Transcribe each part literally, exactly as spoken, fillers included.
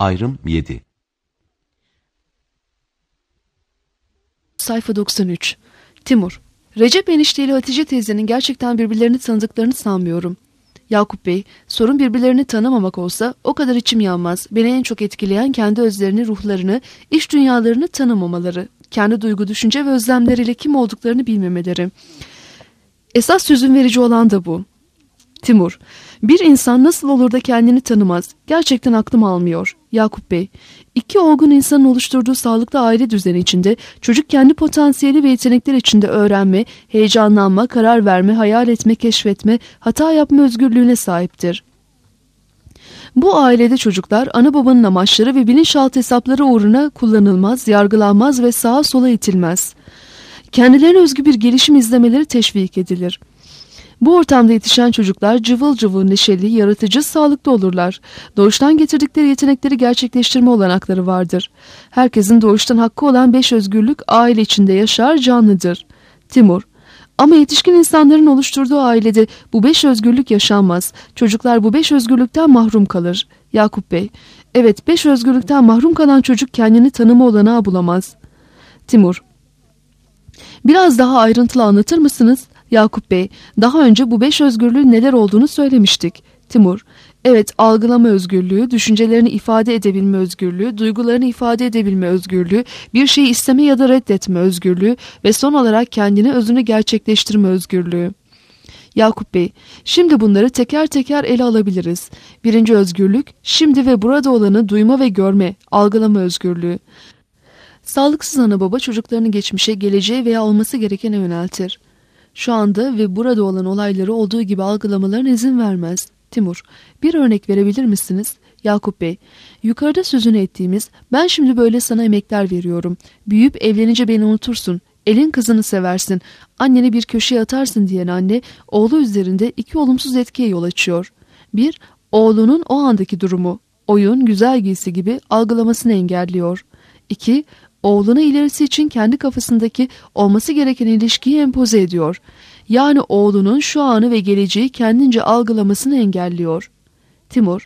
Ayrım yedi. Sayfa doksan üç. Timur. Recep enişte ile Hatice teyzenin gerçekten birbirlerini tanıdıklarını sanmıyorum. Yakup Bey, sorun birbirlerini tanımamak olsa o kadar içim yanmaz. Beni en çok etkileyen kendi özlerini, ruhlarını, iç dünyalarını tanımamaları, kendi duygu, düşünce ve özlemleriyle kim olduklarını bilmemeleri. Esas hüzün verici olan da bu. Timur, bir insan nasıl olur da kendini tanımaz? Gerçekten aklım almıyor. Yakup Bey, iki olgun insanın oluşturduğu sağlıklı aile düzeni içinde çocuk kendi potansiyeli ve yetenekler içinde öğrenme, heyecanlanma, karar verme, hayal etme, keşfetme, hata yapma özgürlüğüne sahiptir. Bu ailede çocuklar ana babanın amaçları ve bilinçaltı hesapları uğruna kullanılmaz, yargılanmaz ve sağa sola itilmez. Kendilerine özgü bir gelişim izlemeleri teşvik edilir. Bu ortamda yetişen çocuklar cıvıl cıvıl, neşeli, yaratıcı, sağlıklı olurlar. Doğuştan getirdikleri yetenekleri gerçekleştirme olanakları vardır. Herkesin doğuştan hakkı olan beş özgürlük aile içinde yaşar, canlıdır. Timur. Ama yetişkin insanların oluşturduğu ailede bu beş özgürlük yaşanmaz. Çocuklar bu beş özgürlükten mahrum kalır. Yakup Bey. Evet, beş özgürlükten mahrum kalan çocuk kendini tanıma olanağı bulamaz. Timur. Biraz daha ayrıntılı anlatır mısınız? Yakup Bey, daha önce bu beş özgürlüğün neler olduğunu söylemiştik. Timur, evet, algılama özgürlüğü, düşüncelerini ifade edebilme özgürlüğü, duygularını ifade edebilme özgürlüğü, bir şeyi isteme ya da reddetme özgürlüğü ve son olarak kendini, özünü gerçekleştirme özgürlüğü. Yakup Bey, şimdi bunları teker teker ele alabiliriz. Birinci özgürlük, şimdi ve burada olanı duyma ve görme, algılama özgürlüğü. Sağlıksız ana baba çocuklarını geçmişe, geleceğe veya olması gerekene yöneltir. Şu anda ve burada olan olayları olduğu gibi algılamalarına izin vermez. Timur, bir örnek verebilir misiniz? Yakup Bey, yukarıda sözünü ettiğimiz, ben şimdi böyle sana emekler veriyorum. Büyüyüp evlenince beni unutursun. Elin kızını seversin. Anneni bir köşeye atarsın diyen anne, oğlu üzerinde iki olumsuz etkiye yol açıyor. Bir, oğlunun o andaki durumu, oyun, güzel giysi gibi algılamasını engelliyor. İki, oğluna ilerisi için kendi kafasındaki olması gereken ilişkiyi empoze ediyor. Yani oğlunun şu anı ve geleceği kendince algılamasını engelliyor. Timur,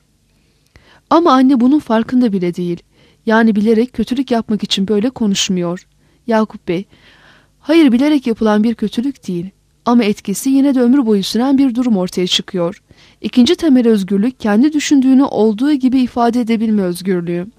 ama anne bunun farkında bile değil. Yani bilerek kötülük yapmak için böyle konuşmuyor. Yakup Bey, hayır, bilerek yapılan bir kötülük değil. Ama etkisi yine de ömür boyu süren bir durum ortaya çıkıyor. İkinci temel özgürlük, kendi düşündüğünü olduğu gibi ifade edebilme özgürlüğü.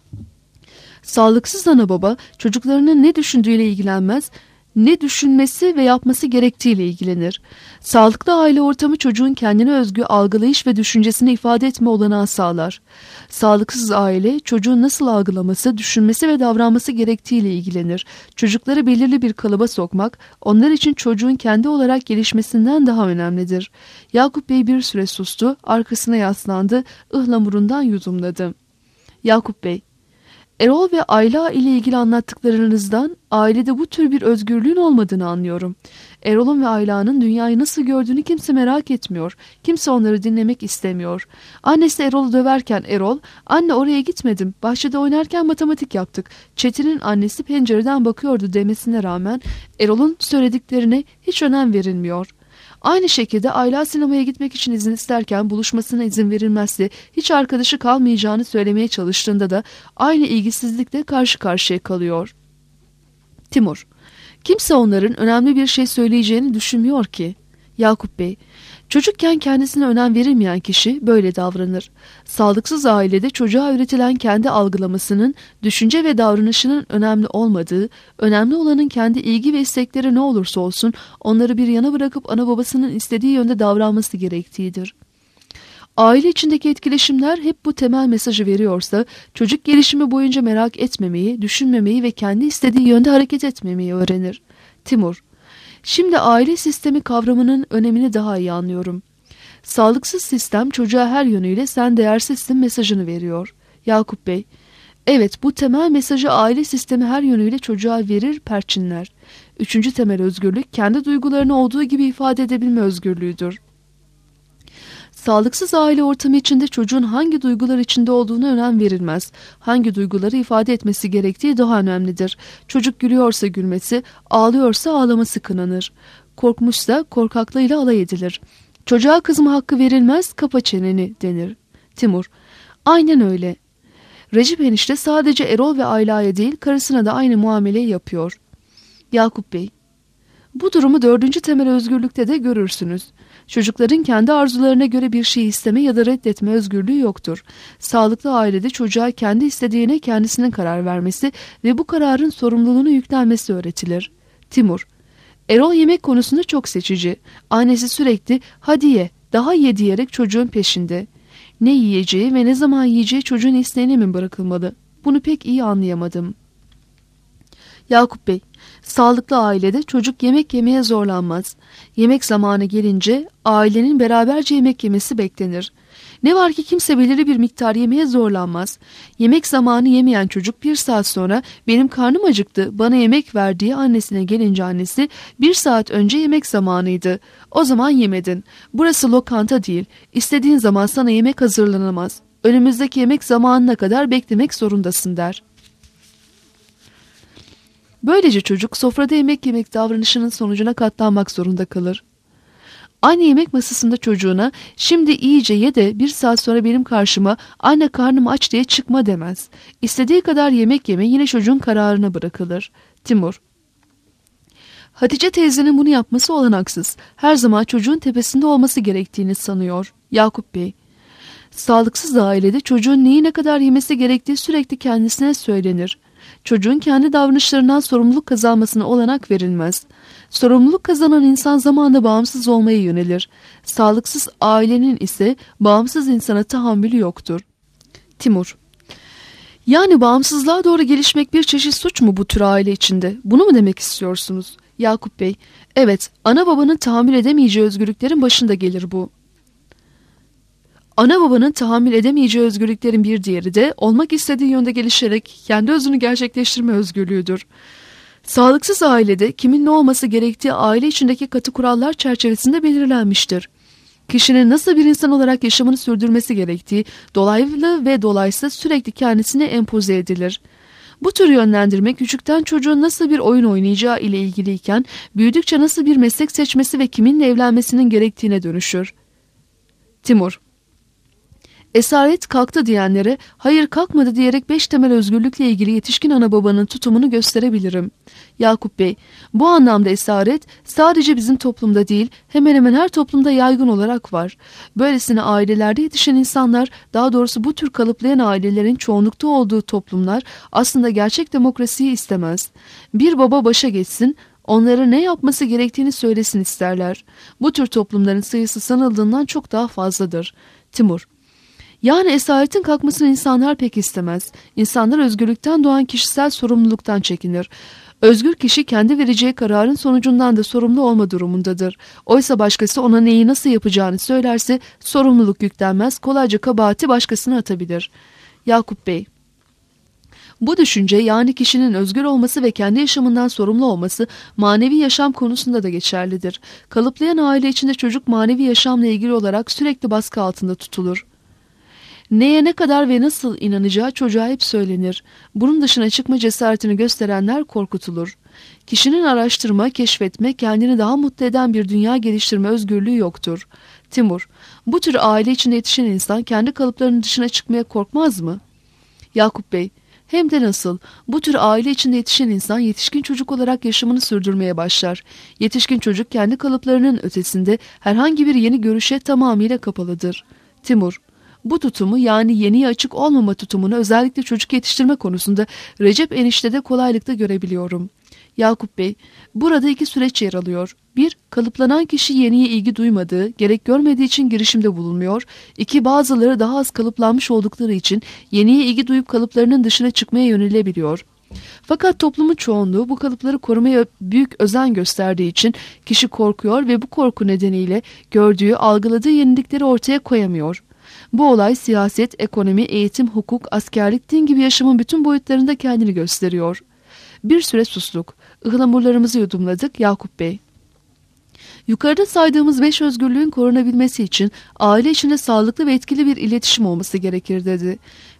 Sağlıksız ana baba çocuklarının ne düşündüğüyle ilgilenmez, ne düşünmesi ve yapması gerektiğiyle ilgilenir. Sağlıklı aile ortamı çocuğun kendine özgü algılayış ve düşüncesini ifade etme olanağı sağlar. Sağlıksız aile çocuğun nasıl algılaması, düşünmesi ve davranması gerektiğiyle ilgilenir. Çocukları belirli bir kalıba sokmak onlar için çocuğun kendi olarak gelişmesinden daha önemlidir. Yakup Bey bir süre sustu, arkasına yaslandı, ıhlamurundan yudumladı. Yakup Bey, Erol ve Ayla ile ilgili anlattıklarınızdan ailede bu tür bir özgürlüğün olmadığını anlıyorum. Erol'un ve Ayla'nın dünyayı nasıl gördüğünü kimse merak etmiyor. Kimse onları dinlemek istemiyor. Annesi Erol'u döverken Erol, "Anne, oraya gitmedim. Bahçede oynarken matematik yaptık. Çetin'in annesi pencereden bakıyordu" demesine rağmen Erol'un söylediklerine hiç önem verilmiyor. Aynı şekilde Ayla sinemaya gitmek için izin isterken buluşmasına izin verilmezse hiç arkadaşı kalmayacağını söylemeye çalıştığında da aynı ilgisizlikle karşı karşıya kalıyor. Timur, kimse onların önemli bir şey söyleyeceğini düşünmüyor ki. Yakup Bey, çocukken kendisine önem verilmeyen kişi böyle davranır. Sağlıksız ailede çocuğa öğretilen kendi algılamasının, düşünce ve davranışının önemli olmadığı, önemli olanın kendi ilgi ve istekleri ne olursa olsun onları bir yana bırakıp ana babasının istediği yönde davranması gerektiğidir. Aile içindeki etkileşimler hep bu temel mesajı veriyorsa, çocuk gelişimi boyunca merak etmemeyi, düşünmemeyi ve kendi istediği yönde hareket etmemeyi öğrenir. Timur, şimdi aile sistemi kavramının önemini daha iyi anlıyorum. Sağlıksız sistem çocuğa her yönüyle sen değersizsin mesajını veriyor. Yakup Bey, evet, bu temel mesajı aile sistemi her yönüyle çocuğa verir, perçinler. Üçüncü temel özgürlük kendi duygularını olduğu gibi ifade edebilme özgürlüğüdür. Sağlıksız aile ortamı içinde çocuğun hangi duygular içinde olduğuna önem verilmez. Hangi duyguları ifade etmesi gerektiği daha önemlidir. Çocuk gülüyorsa gülmesi, ağlıyorsa ağlaması kınanır. Korkmuşsa korkaklığıyla alay edilir. Çocuğa kızma hakkı verilmez, kapa çeneni denir. Timur, aynen öyle. Recep enişte sadece Erol ve Ayla'ya değil karısına da aynı muameleyi yapıyor. Yakup Bey, bu durumu dördüncü temel özgürlükte de görürsünüz. Çocukların kendi arzularına göre bir şey isteme ya da reddetme özgürlüğü yoktur. Sağlıklı ailede çocuğa kendi istediğine kendisinin karar vermesi ve bu kararın sorumluluğunu yüklenmesi öğretilir. Timur, Erol yemek konusunda çok seçici. Annesi sürekli hadi ye, daha ye diyerek çocuğun peşinde. Ne yiyeceği ve ne zaman yiyeceği çocuğun isteğine mi bırakılmalı? Bunu pek iyi anlayamadım. Yakup Bey, sağlıklı ailede çocuk yemek yemeye zorlanmaz. Yemek zamanı gelince ailenin beraberce yemek yemesi beklenir. Ne var ki kimse belirli bir miktar yemeye zorlanmaz. Yemek zamanı yemeyen çocuk bir saat sonra benim karnım acıktı, bana yemek ver diye annesine gelince annesi bir saat önce yemek zamanıydı. O zaman yemedin. Burası lokanta değil. İstediğin zaman sana yemek hazırlanamaz. Önümüzdeki yemek zamanına kadar beklemek zorundasın der. Böylece çocuk sofrada yemek yemek davranışının sonucuna katlanmak zorunda kalır. Aynı yemek masasında çocuğuna şimdi iyice ye de bir saat sonra benim karşıma anne karnım aç diye çıkma demez. İstediği kadar yemek yeme yine çocuğun kararına bırakılır. Timur, Hatice teyzenin bunu yapması olanaksız. Her zaman çocuğun tepesinde olması gerektiğini sanıyor. Yakup Bey, sağlıksız ailede çocuğun neyi ne kadar yemesi gerektiği sürekli kendisine söylenir. Çocuğun kendi davranışlarından sorumluluk kazanmasına olanak verilmez. Sorumluluk kazanan insan zamanla bağımsız olmaya yönelir. Sağlıksız ailenin ise bağımsız insana tahammülü yoktur. Timur, yani bağımsızlığa doğru gelişmek bir çeşit suç mu bu tür aile içinde? Bunu mu demek istiyorsunuz? Yakup Bey, evet, ana babanın tahammül edemeyeceği özgürlüklerin başında gelir bu. Ana babanın tahammül edemeyeceği özgürlüklerin bir diğeri de olmak istediği yönde gelişerek kendi özünü gerçekleştirme özgürlüğüdür. Sağlıksız ailede kimin ne olması gerektiği aile içindeki katı kurallar çerçevesinde belirlenmiştir. Kişinin nasıl bir insan olarak yaşamını sürdürmesi gerektiği dolaylı ve dolaysız sürekli kendisine empoze edilir. Bu tür yönlendirme küçükten çocuğun nasıl bir oyun oynayacağı ile ilgiliyken büyüdükçe nasıl bir meslek seçmesi ve kiminle evlenmesinin gerektiğine dönüşür. Timur, esaret kalktı diyenlere hayır kalkmadı diyerek beş temel özgürlükle ilgili yetişkin ana babanın tutumunu gösterebilirim. Yakup Bey, bu anlamda esaret sadece bizim toplumda değil hemen hemen her toplumda yaygın olarak var. Böylesine ailelerde yetişen insanlar, daha doğrusu bu tür kalıplayan ailelerin çoğunlukta olduğu toplumlar aslında gerçek demokrasiyi istemez. Bir baba başa geçsin, onlara ne yapması gerektiğini söylesin isterler. Bu tür toplumların sayısı sanıldığından çok daha fazladır. Timur, yani esaretin kalkmasını insanlar pek istemez. İnsanlar özgürlükten doğan kişisel sorumluluktan çekinir. Özgür kişi kendi vereceği kararın sonucundan da sorumlu olma durumundadır. Oysa başkası ona neyi nasıl yapacağını söylerse sorumluluk yüklenmez, kolayca kabahati başkasına atabilir. Yakup Bey, bu düşünce yani kişinin özgür olması ve kendi yaşamından sorumlu olması manevi yaşam konusunda da geçerlidir. Kalıplayan aile içinde çocuk manevi yaşamla ilgili olarak sürekli baskı altında tutulur. Neye ne kadar ve nasıl inanacağı çocuğa hep söylenir. Bunun dışına çıkma cesaretini gösterenler korkutulur. Kişinin araştırma, keşfetme, kendini daha mutlu eden bir dünya geliştirme özgürlüğü yoktur. Timur, bu tür aile içinde yetişen insan kendi kalıplarının dışına çıkmaya korkmaz mı? Yakup Bey, hem de nasıl? Bu tür aile içinde yetişen insan yetişkin çocuk olarak yaşamını sürdürmeye başlar. Yetişkin çocuk kendi kalıplarının ötesinde herhangi bir yeni görüşe tamamıyla kapalıdır. Timur, bu tutumu yani yeniye açık olmama tutumunu özellikle çocuk yetiştirme konusunda Recep eniştede kolaylıkla görebiliyorum. Yakup Bey, burada iki süreç yer alıyor. Bir, kalıplanan kişi yeniye ilgi duymadığı, gerek görmediği için girişimde bulunmuyor. İki, bazıları daha az kalıplanmış oldukları için yeniye ilgi duyup kalıplarının dışına çıkmaya yönelebiliyor. Fakat toplumun çoğunluğu bu kalıpları korumaya büyük özen gösterdiği için kişi korkuyor ve bu korku nedeniyle gördüğü, algıladığı yenilikleri ortaya koyamıyor. Bu olay siyaset, ekonomi, eğitim, hukuk, askerlik, din gibi yaşamın bütün boyutlarında kendini gösteriyor. Bir süre sustuk. Ihlamurlarımızı yudumladık Yakup Bey. Yukarıda saydığımız beş özgürlüğün korunabilmesi için aile içinde sağlıklı ve etkili bir iletişim olması gerekir dedi.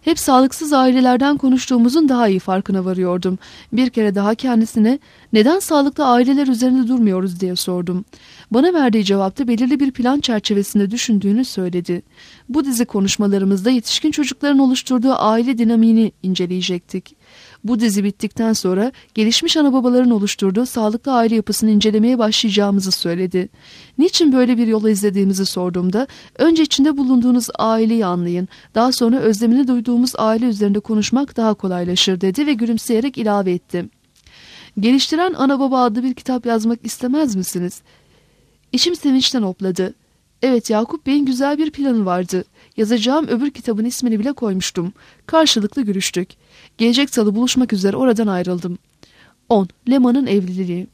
Hep sağlıksız ailelerden konuştuğumuzun daha iyi farkına varıyordum. Bir kere daha kendisine neden sağlıklı aileler üzerinde durmuyoruz diye sordum. Bana verdiği cevapta belirli bir plan çerçevesinde düşündüğünü söyledi. Bu dizi konuşmalarımızda yetişkin çocukların oluşturduğu aile dinamiğini inceleyecektik. Bu dizi bittikten sonra gelişmiş anababaların oluşturduğu sağlıklı aile yapısını incelemeye başlayacağımızı söyledi. Niçin böyle bir yola izlediğimizi sorduğumda, önce içinde bulunduğunuz aileyi anlayın, daha sonra özlemini duyduğumuz aile üzerinde konuşmak daha kolaylaşır dedi ve gülümseyerek ilave etti. Geliştiren Ana Baba adlı bir kitap yazmak istemez misiniz? İçim sevinçten hopladı. Evet, Yakup Bey'in güzel bir planı vardı. Yazacağım öbür kitabın ismini bile koymuştum. Karşılıklı görüştük. Gelecek salı buluşmak üzere oradan ayrıldım. on. Leman'ın evliliği.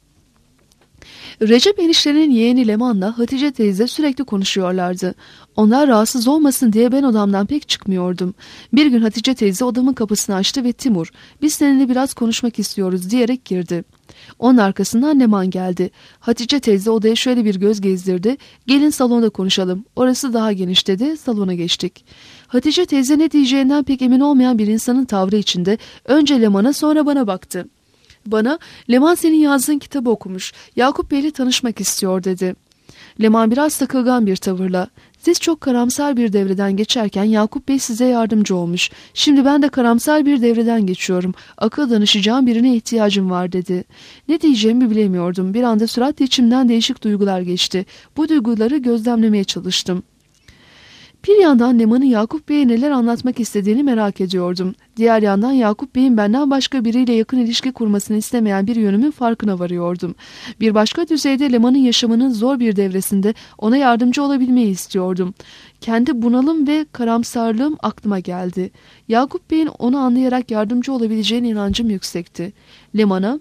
Recep eniştenin yeğeni Leman'la Hatice teyze sürekli konuşuyorlardı. Onlar rahatsız olmasın diye ben odamdan pek çıkmıyordum. Bir gün Hatice teyze odamın kapısını açtı ve Timur, biz seninle biraz konuşmak istiyoruz diyerek girdi. Onun arkasından Leman geldi. Hatice teyze odaya şöyle bir göz gezdirdi. Gelin salonda konuşalım. Orası daha geniş dedi. Salona geçtik. Hatice teyze ne diyeceğinden pek emin olmayan bir insanın tavrı içinde önce Leman'a sonra bana baktı. Bana, Leman senin yazdığın kitabı okumuş. Yakup Bey'le tanışmak istiyor dedi. Leman biraz takılgan bir tavırla, siz çok karamsar bir devreden geçerken Yakup Bey size yardımcı olmuş. Şimdi ben de karamsar bir devreden geçiyorum. Akıl danışacağım birine ihtiyacım var dedi. Ne diyeceğimi bilemiyordum. Bir anda süratle içimden değişik duygular geçti. Bu duyguları gözlemlemeye çalıştım. Bir yandan Leman'ın Yakup Bey'e neler anlatmak istediğini merak ediyordum. Diğer yandan Yakup Bey'in benden başka biriyle yakın ilişki kurmasını istemeyen bir yönümün farkına varıyordum. Bir başka düzeyde Leman'ın yaşamının zor bir devresinde ona yardımcı olabilmeyi istiyordum. Kendi bunalım ve karamsarlığım aklıma geldi. Yakup Bey'in onu anlayarak yardımcı olabileceğine inancım yüksekti. Leman'a,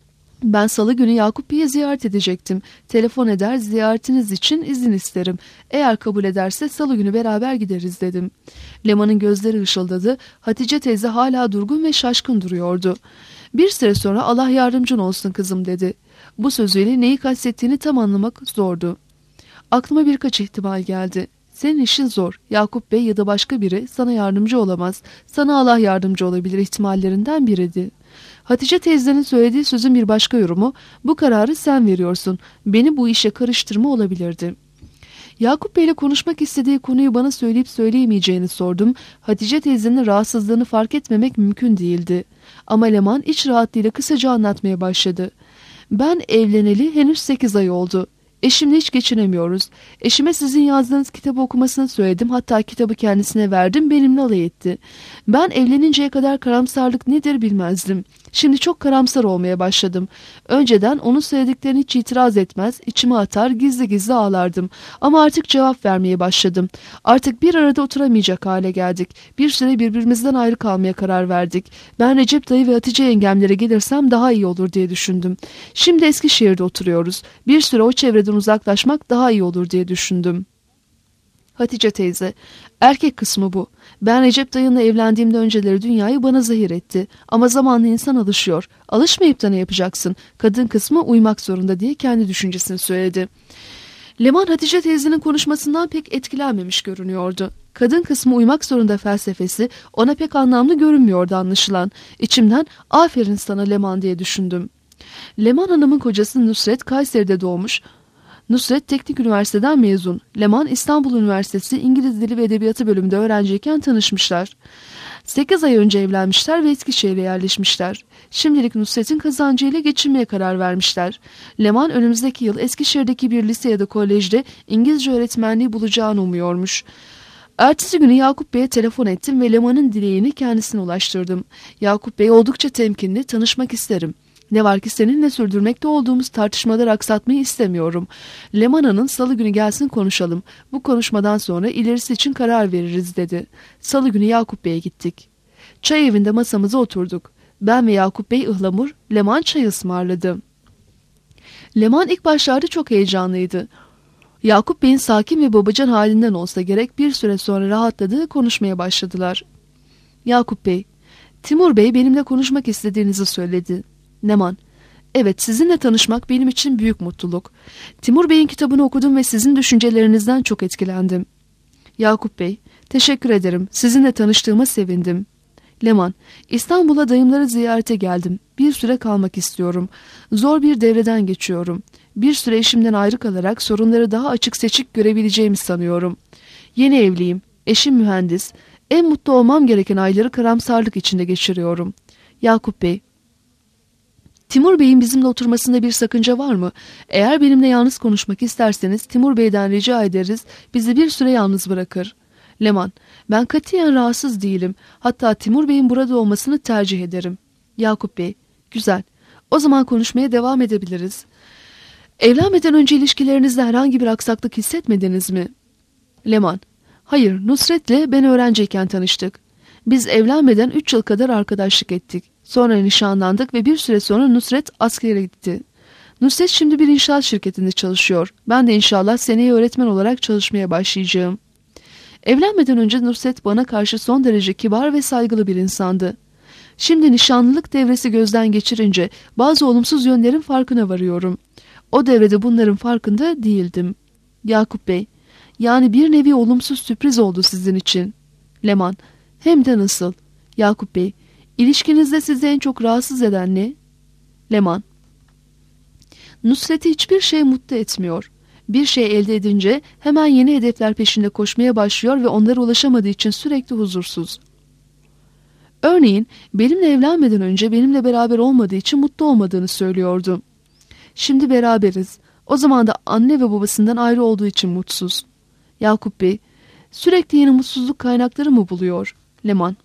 ben salı günü Yakup Bey'i ziyaret edecektim. Telefon eder, ziyaretiniz için izin isterim. Eğer kabul ederse salı günü beraber gideriz dedim. Leman'ın gözleri ışıldadı. Hatice teyze hala durgun ve şaşkın duruyordu. Bir süre sonra Allah yardımcın olsun kızım dedi. Bu sözüyle neyi kastettiğini tam anlamak zordu. Aklıma birkaç ihtimal geldi. Senin işin zor. Yakup Bey ya da başka biri sana yardımcı olamaz. Sana Allah yardımcı olabilir ihtimallerinden biriydi. Hatice teyzenin söylediği sözün bir başka yorumu, bu kararı sen veriyorsun, beni bu işe karıştırma olabilirdi. Yakup Bey'le konuşmak istediği konuyu bana söyleyip söyleyemeyeceğini sordum. Hatice teyzenin rahatsızlığını fark etmemek mümkün değildi. Ama Leman iç rahatlığıyla kısaca anlatmaya başladı. Ben evleneli henüz sekiz ay oldu. Eşimle hiç geçinemiyoruz. Eşime sizin yazdığınız kitabı okumasını söyledim. Hatta kitabı kendisine verdim. Benimle alay etti. Ben evleninceye kadar karamsarlık nedir bilmezdim. Şimdi çok karamsar olmaya başladım. Önceden onun söylediklerini hiç itiraz etmez, içime atar, gizli gizli ağlardım. Ama artık cevap vermeye başladım. Artık bir arada oturamayacak hale geldik. Bir süre birbirimizden ayrı kalmaya karar verdik. Ben Recep dayı ve Hatice yengemlere gelirsem daha iyi olur diye düşündüm. Şimdi Eskişehir'de oturuyoruz. Bir süre o çevreden uzaklaşmak daha iyi olur diye düşündüm. Hatice teyze, erkek kısmı bu. Ben Recep dayınla evlendiğimde önceleri dünyayı bana zehir etti. Ama zamanla insan alışıyor. Alışmayıp da ne yapacaksın? Kadın kısmı uymak zorunda diye kendi düşüncesini söyledi. Leman Hatice teyzenin konuşmasından pek etkilenmemiş görünüyordu. Kadın kısmı uymak zorunda felsefesi ona pek anlamlı görünmüyordu anlaşılan. İçimden aferin sana Leman diye düşündüm. Leman Hanım'ın kocası Nusret Kayseri'de doğmuş. Nusret Teknik Üniversiteden mezun. Leman İstanbul Üniversitesi İngiliz Dili ve Edebiyatı bölümünde öğrenciyken tanışmışlar. sekiz ay önce evlenmişler ve Eskişehir'e yerleşmişler. Şimdilik Nusret'in kazancıyla geçinmeye karar vermişler. Leman önümüzdeki yıl Eskişehir'deki bir lise ya da kolejde İngilizce öğretmenliği bulacağını umuyormuş. Ertesi günü Yakup Bey'e telefon ettim ve Leman'ın dileğini kendisine ulaştırdım. Yakup Bey oldukça temkinli, tanışmak isterim. Ne var ki seninle sürdürmekte olduğumuz tartışmaları aksatmayı istemiyorum. Leman Hanım salı günü gelsin konuşalım. Bu konuşmadan sonra ilerisi için karar veririz dedi. Salı günü Yakup Bey'e gittik. Çay evinde masamıza oturduk. Ben ve Yakup Bey ıhlamur, Leman çay ısmarladı. Leman ilk başlarda çok heyecanlıydı. Yakup Bey'in sakin ve babacan halinden olsa gerek bir süre sonra rahatladı, konuşmaya başladılar. Yakup Bey, Timur Bey benimle konuşmak istediğinizi söyledi. Leman, evet sizinle tanışmak benim için büyük mutluluk. Timur Bey'in kitabını okudum ve sizin düşüncelerinizden çok etkilendim. Yakup Bey, Teşekkür ederim. Sizinle tanıştığıma sevindim. Leman, İstanbul'a dayımları ziyarete geldim. Bir süre kalmak istiyorum. Zor bir devreden geçiyorum. Bir süre eşimden ayrı kalarak sorunları daha açık seçik görebileceğimi sanıyorum. Yeni evliyim. Eşim mühendis. En mutlu olmam gereken ayları karamsarlık içinde geçiriyorum. Yakup Bey, Timur Bey'in bizimle oturmasında bir sakınca var mı? Eğer benimle yalnız konuşmak isterseniz Timur Bey'den rica ederiz, bizi bir süre yalnız bırakır. Leman, ben katiyen rahatsız değilim. Hatta Timur Bey'in burada olmasını tercih ederim. Yakup Bey, güzel. O zaman konuşmaya devam edebiliriz. Evlenmeden önce ilişkilerinizde herhangi bir aksaklık hissetmediniz mi? Leman, hayır, Nusret'le ben öğrenciyken tanıştık. Biz evlenmeden üç yıl kadar arkadaşlık ettik. Sonra nişanlandık ve bir süre sonra Nusret askere gitti. Nusret şimdi bir inşaat şirketinde çalışıyor. Ben de inşallah seneye öğretmen olarak çalışmaya başlayacağım. Evlenmeden önce Nusret bana karşı son derece kibar ve saygılı bir insandı. Şimdi nişanlılık devresi gözden geçirince bazı olumsuz yönlerin farkına varıyorum. O devrede bunların farkında değildim. Yakup Bey, yani bir nevi olumsuz sürpriz oldu sizin için. Leman, hem de nasıl? Yakup Bey, İlişkinizde sizi en çok rahatsız eden ne? Leman, Nusret'i hiçbir şey mutlu etmiyor. Bir şey elde edince hemen yeni hedefler peşinde koşmaya başlıyor ve onlara ulaşamadığı için sürekli huzursuz. Örneğin benimle evlenmeden önce benimle beraber olmadığı için mutlu olmadığını söylüyordu. Şimdi beraberiz. O zaman da anne ve babasından ayrı olduğu için mutsuz. Yakup Bey, sürekli yeni mutsuzluk kaynakları mı buluyor? Leman,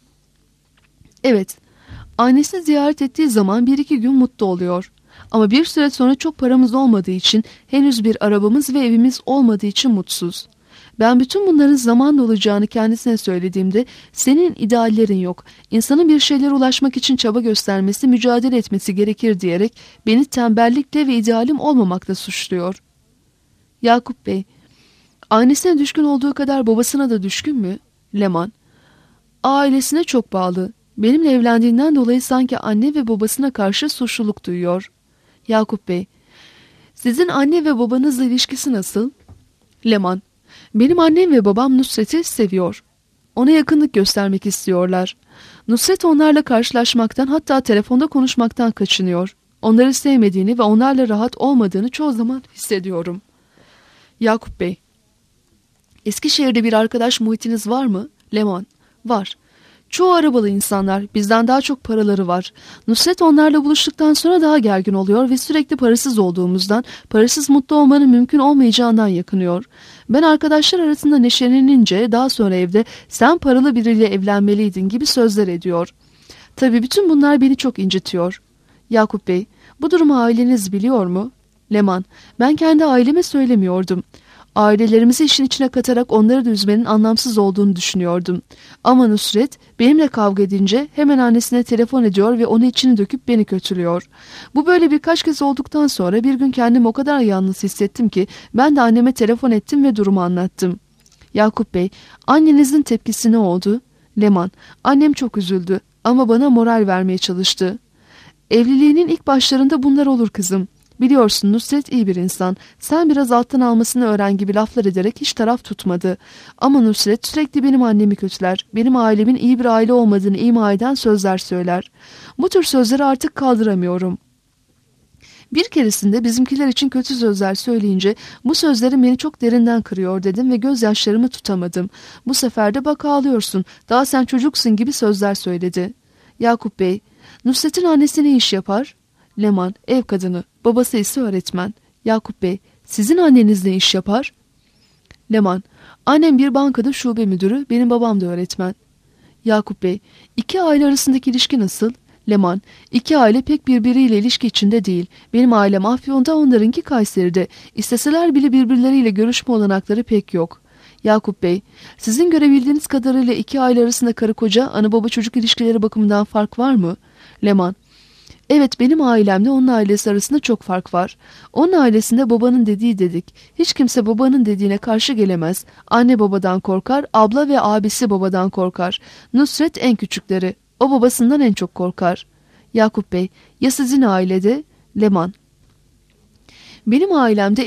evet, annesi ziyaret ettiği zaman bir iki gün mutlu oluyor. Ama bir süre sonra çok paramız olmadığı için, henüz bir arabamız ve evimiz olmadığı için mutsuz. Ben bütün bunların zamanla olacağını kendisine söylediğimde, senin ideallerin yok, insanın bir şeylere ulaşmak için çaba göstermesi, mücadele etmesi gerekir diyerek beni tembellikle ve idealim olmamakla suçluyor. Yakup Bey, annesine düşkün olduğu kadar babasına da düşkün mü? Leman, ailesine çok bağlı. Benimle evlendiğinden dolayı sanki anne ve babasına karşı suçluluk duyuyor. Yakup Bey, sizin anne ve babanızla ilişkisi nasıl? Leman, benim annem ve babam Nusret'i seviyor. Ona yakınlık göstermek istiyorlar. Nusret onlarla karşılaşmaktan, hatta telefonda konuşmaktan kaçınıyor. Onları sevmediğini ve onlarla rahat olmadığını çoğu zaman hissediyorum. Yakup Bey, Eskişehir'de bir arkadaş muhitiniz var mı? Leman, var. Çoğu arabalı insanlar, bizden daha çok paraları var. Nusret onlarla buluştuktan sonra daha gergin oluyor ve sürekli parasız olduğumuzdan, parasız mutlu olmanın mümkün olmayacağından yakınıyor. Ben arkadaşlar arasında neşelenince daha sonra evde sen paralı biriyle evlenmeliydin gibi sözler ediyor. Tabii bütün bunlar beni çok incitiyor. Yakup Bey, bu durumu aileniz biliyor mu? Leman, ben kendi aileme söylemiyordum. Ailelerimizi işin içine katarak onları da üzmenin anlamsız olduğunu düşünüyordum. Ama Nusret benimle kavga edince hemen annesine telefon ediyor ve onu içini döküp beni kötülüyor. Bu böyle birkaç kez olduktan sonra bir gün kendimi o kadar yalnız hissettim ki ben de anneme telefon ettim ve durumu anlattım. Yakup Bey, annenizin tepkisi ne oldu? Leman, annem çok üzüldü ama bana moral vermeye çalıştı. Evliliğinin ilk başlarında bunlar olur kızım. Biliyorsun Nusret iyi bir insan. Sen biraz alttan almasını öğren gibi laflar ederek hiç taraf tutmadı. Ama Nusret sürekli benim annemi kötüler. Benim ailemin iyi bir aile olmadığını ima eden sözler söyler. Bu tür sözleri artık kaldıramıyorum. Bir keresinde bizimkiler için kötü sözler söyleyince bu sözlerim beni çok derinden kırıyor dedim ve gözyaşlarımı tutamadım. Bu sefer de bak ağlıyorsun. Daha sen çocuksun gibi sözler söyledi. Yakup Bey, Nusret'in annesi ne iş yapar? Leman, ev kadını. Babası ise öğretmen. Yakup Bey, sizin anneniz ne iş yapar? Leman, annem bir bankada şube müdürü, benim babam da öğretmen. Yakup Bey, iki aile arasındaki ilişki nasıl? Leman, iki aile pek birbiriyle ilişki içinde değil. Benim ailem Afyon'da, onlarınki Kayseri'de. İsteseler bile birbirleriyle görüşme olanakları pek yok. Yakup Bey, sizin görebildiğiniz kadarıyla iki aile arasında karı koca, ana baba çocuk ilişkileri bakımından fark var mı? Leman, evet, benim ailemle onun ailesi arasında çok fark var. Onun ailesinde babanın dediği dedik. Hiç kimse babanın dediğine karşı gelemez. Anne babadan korkar, abla ve abisi babadan korkar. Nusret en küçükleri. O babasından en çok korkar. Yakup Bey, ya sizin ailede? Leman, benim ailemde evin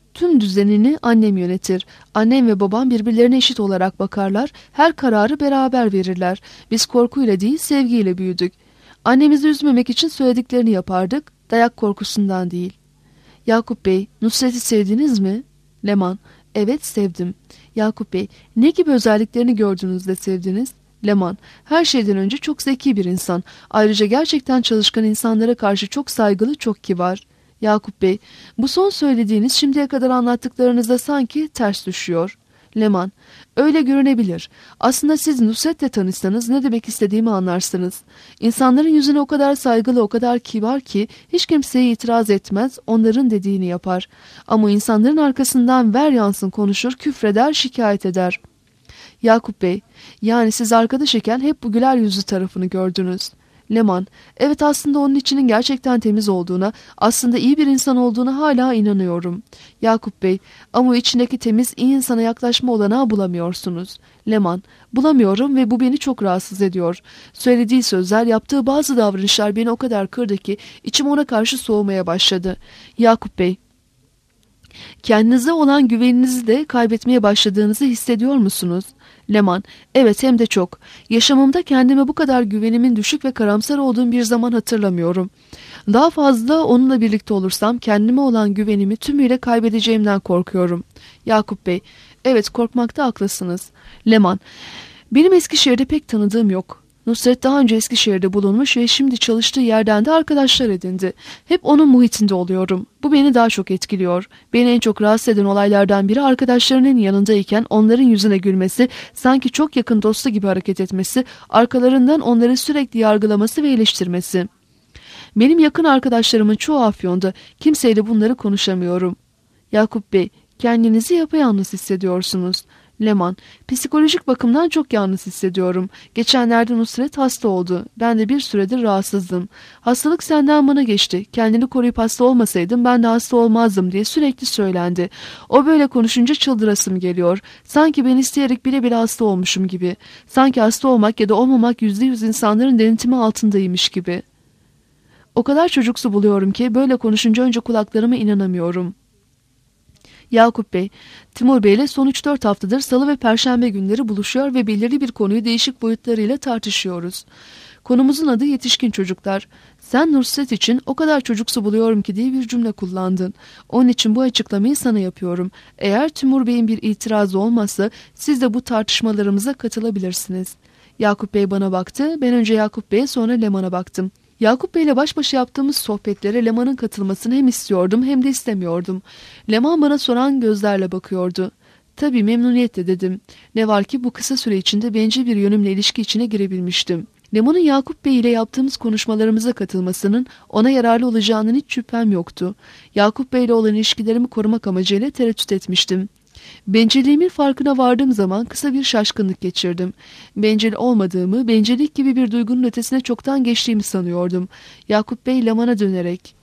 Tüm düzenini annem yönetir. Annem ve babam birbirlerine eşit olarak bakarlar. Her kararı beraber verirler. Biz korkuyla değil sevgiyle büyüdük. Annemizi üzmemek için söylediklerini yapardık. Dayak korkusundan değil. Yakup Bey, Nusret'i sevdiniz mi? Leman, evet sevdim. Yakup Bey, ne gibi özelliklerini gördüğünüzde sevdiniz? Leman, her şeyden önce çok zeki bir insan. Ayrıca gerçekten çalışkan insanlara karşı çok saygılı, çok kibar. Yakup Bey, bu son söylediğiniz şimdiye kadar anlattıklarınızda sanki ters düşüyor. Leman, öyle görünebilir. Aslında siz Nusret'le tanışsanız ne demek istediğimi anlarsınız. İnsanların yüzüne o kadar saygılı, o kadar kibar ki hiç kimseye itiraz etmez, onların dediğini yapar. Ama insanların arkasından ver yansın konuşur, küfreder, şikayet eder. Yakup Bey, yani siz arkadaş iken hep bu güler yüzlü tarafını gördünüz. Leman, evet aslında onun içinin gerçekten temiz olduğuna, aslında iyi bir insan olduğuna hala inanıyorum. Yakup Bey, ama o içindeki temiz iyi insana yaklaşma olanağı bulamıyorsunuz. Leman, bulamıyorum ve bu beni çok rahatsız ediyor. Söylediği sözler, yaptığı bazı davranışlar beni o kadar kırdı ki içim ona karşı soğumaya başladı. Yakup Bey, kendinize olan güveninizi de kaybetmeye başladığınızı hissediyor musunuz? Leman, evet hem de çok. Yaşamımda kendime bu kadar güvenimin düşük ve karamsar olduğum bir zaman hatırlamıyorum. Daha fazla onunla birlikte olursam kendime olan güvenimi tümüyle kaybedeceğimden korkuyorum. Yakup Bey, evet korkmakta haklısınız. Leman, benim Eskişehir'de pek tanıdığım yok. Nusret daha önce Eskişehir'de bulunmuş ve şimdi çalıştığı yerden de arkadaşlar edindi. Hep onun muhitinde oluyorum. Bu beni daha çok etkiliyor. Beni en çok rahatsız eden olaylardan biri arkadaşlarının yanındayken onların yüzüne gülmesi, sanki çok yakın dostu gibi hareket etmesi, arkalarından onları sürekli yargılaması ve eleştirmesi. Benim yakın arkadaşlarımın çoğu Afyon'da. Kimseyle bunları konuşamıyorum. Yakup Bey, kendinizi yapayalnız hissediyorsunuz. Leman, psikolojik bakımdan çok yalnız hissediyorum. Geçenlerde Nusret hasta oldu. Ben de bir süredir rahatsızdım. Hastalık senden bana geçti. Kendini koruyup hasta olmasaydım ben de hasta olmazdım diye sürekli söylendi. O böyle konuşunca çıldırasım geliyor. Sanki ben isteyerek bile bile hasta olmuşum gibi. Sanki hasta olmak ya da olmamak yüzde yüz insanların denetimi altındaymış gibi. O kadar çocuksu buluyorum ki böyle konuşunca önce kulaklarıma inanamıyorum. Yakup Bey, Timur Bey ile son üç dört haftadır salı ve perşembe günleri buluşuyor ve belirli bir konuyu değişik boyutlarıyla tartışıyoruz. Konumuzun adı yetişkin çocuklar. Sen Nusret için o kadar çocuksu buluyorum ki diye bir cümle kullandın. Onun için bu açıklamayı sana yapıyorum. Eğer Timur Bey'in bir itirazı olmazsa siz de bu tartışmalarımıza katılabilirsiniz. Yakup Bey bana baktı. Ben önce Yakup Bey'e sonra Leman'a baktım. Yakup Bey ile baş başa yaptığımız sohbetlere Leman'ın katılmasını hem istiyordum hem de istemiyordum. Leman bana soran gözlerle bakıyordu. Tabii memnuniyetle dedim. Ne var ki bu kısa süre içinde bencil bir yönümle ilişki içine girebilmiştim. Leman'ın Yakup Bey ile yaptığımız konuşmalarımıza katılmasının ona yararlı olacağının hiç şüphem yoktu. Yakup Bey ile olan ilişkilerimi korumak amacıyla tereddüt etmiştim. Bencilliğimin farkına vardığım zaman kısa bir şaşkınlık geçirdim. Bencil olmadığımı, bencillik gibi bir duygunun ötesine çoktan geçtiğimi sanıyordum. Yakup Bey Leman'a dönerek,